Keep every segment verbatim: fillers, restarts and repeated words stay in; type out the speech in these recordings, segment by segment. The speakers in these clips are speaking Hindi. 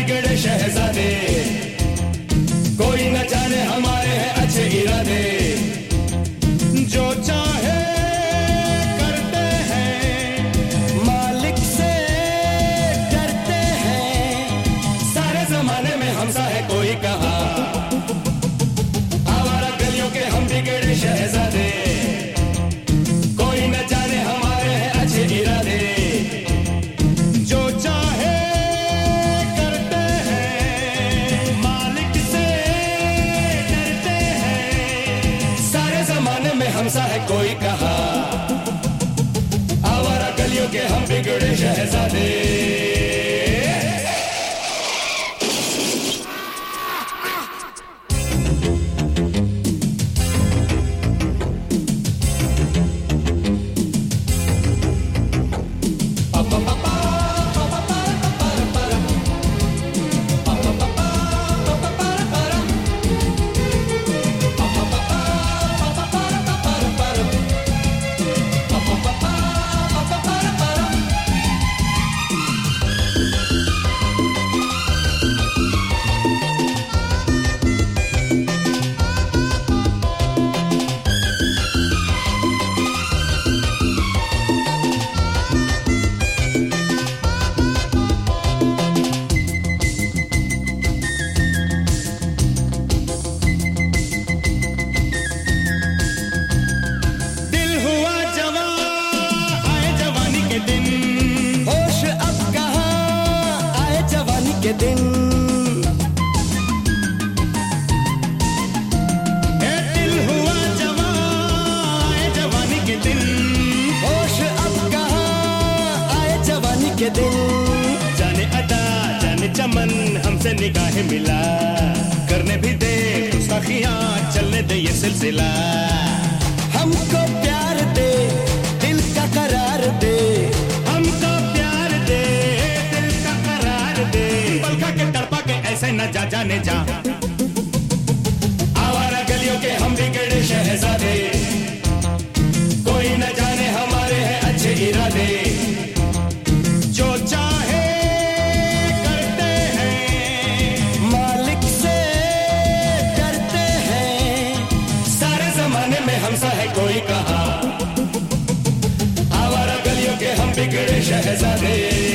बिगड़े शहजादे, कोई न जाने हमारे हैं अच्छे इरादे। जो चाहे करते हैं, मालिक से डरते हैं, सारे जमाने में हमसा है कोई कहा। आवारा गलियों के हम बिगड़े शहजादे, कोई न जाने हमारे हैं अच्छे इरादे। जो चाहे करते हैं, मालिक से डरते हैं, सारे जमाने में हमसा है कोई कहा। आवारा गलियों के हम बिगड़े शहजादे। के दिन ए दिल हुआ जवान, आए जवानी के दिन, होश अब कहाँ आए जवानी के दिन। जाने अदा जाने चमन हमसे निगाहें मिला, करने भी दे गुस्ताखियां, चलने दे ये सिलसिला। हमको प्यार दे, दिल का करार दे, हमको प्यार दे, दिल का करार दे, बलखा के तड़पा के ऐसे न जा जाने जा। आवारा गलियों के हम बिगड़े शहजादे, कोई न जाने हमारे हैं अच्छे इरादे। जो चाहे करते हैं, मालिक से डरते हैं, सारे जमाने में हमसा है कोई कहा। आवारा गलियों के हम बिगड़े शहजादे।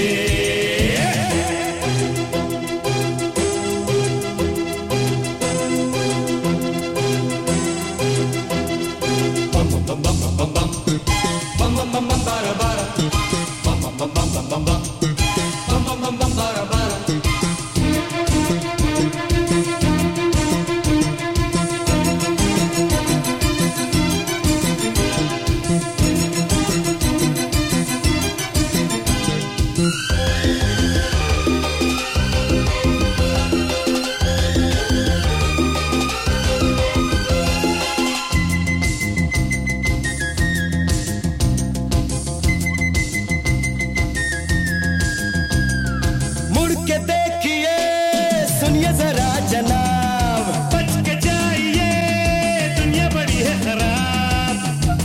के देखिए सुनिए जरा जनाब, बच के जाइए दुनिया बड़ी है खराब।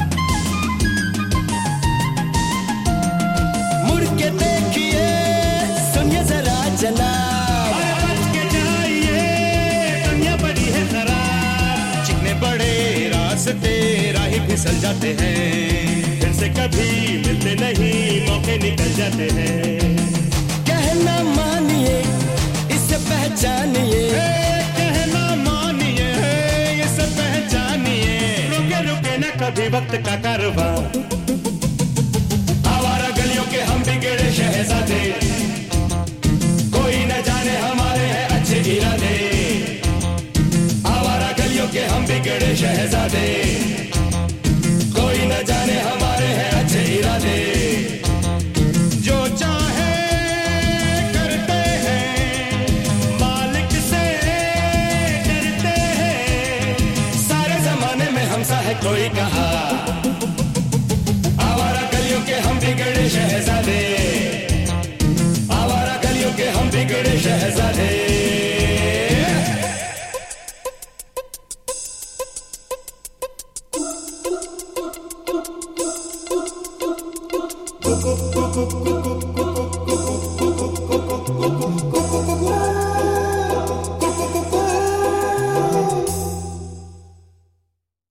मुड़ के देखिए सुनिए जरा जनाब, बच के जाइए दुनिया बड़ी है खराब। चिकने बड़े रास्ते राही फिसल जाते हैं, फिर से कभी मिलते नहीं मौके निकल जाते हैं। कहना मानिए इसे पहचानिए, कहना मानिए इसे पहचानिए, रुके रुके न कभी वक्त का कारवां। आवारा गलियों के हम बिगड़े शहजादे, कोई न जाने हमारे हैं अच्छे इरादे। आवारा गलियों के हम बिगड़े शहजादे, कोई न जाने हमारे हैं अच्छे इरादे। जो चाहे हमसा है कोई कहा। आवारा गलियों के हम बिगड़े शहजादे, आवारा गलियों के हम बिगड़े शहजादे। कुकु कुकु कुकु